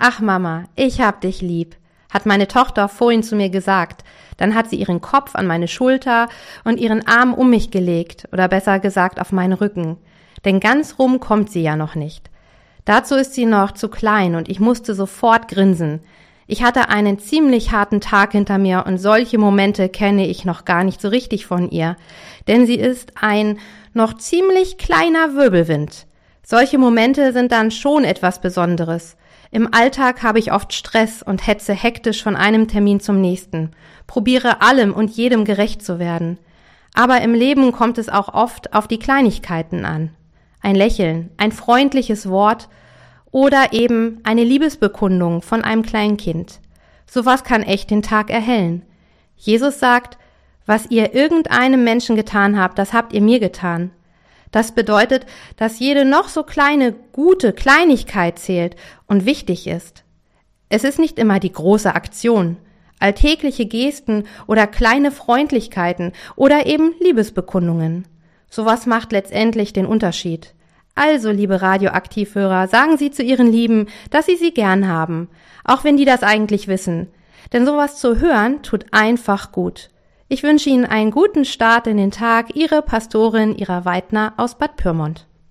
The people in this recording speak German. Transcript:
»Ach Mama, ich hab dich lieb«, hat meine Tochter vorhin zu mir gesagt. Dann hat sie ihren Kopf an meine Schulter und ihren Arm um mich gelegt, oder besser gesagt auf meinen Rücken. Denn ganz rum kommt sie ja noch nicht. Dazu ist sie noch zu klein und ich musste sofort grinsen. Ich hatte einen ziemlich harten Tag hinter mir und solche Momente kenne ich noch gar nicht so richtig von ihr. Denn sie ist ein noch ziemlich kleiner Wirbelwind. Solche Momente sind dann schon etwas Besonderes. Im Alltag habe ich oft Stress und hetze hektisch von einem Termin zum nächsten, probiere allem und jedem gerecht zu werden. Aber im Leben kommt es auch oft auf die Kleinigkeiten an. Ein Lächeln, ein freundliches Wort oder eben eine Liebesbekundung von einem kleinen Kind. Sowas kann echt den Tag erhellen. Jesus sagt, was ihr irgendeinem Menschen getan habt, das habt ihr mir getan. Das bedeutet, dass jede noch so kleine, gute Kleinigkeit zählt und wichtig ist. Es ist nicht immer die große Aktion, alltägliche Gesten oder kleine Freundlichkeiten oder eben Liebesbekundungen. Sowas macht letztendlich den Unterschied. Also, liebe Radioaktivhörer, sagen Sie zu Ihren Lieben, dass Sie sie gern haben, auch wenn die das eigentlich wissen. Denn sowas zu hören tut einfach gut. Ich wünsche Ihnen einen guten Start in den Tag. Ihre Pastorin Ira Weidner aus Bad Pyrmont.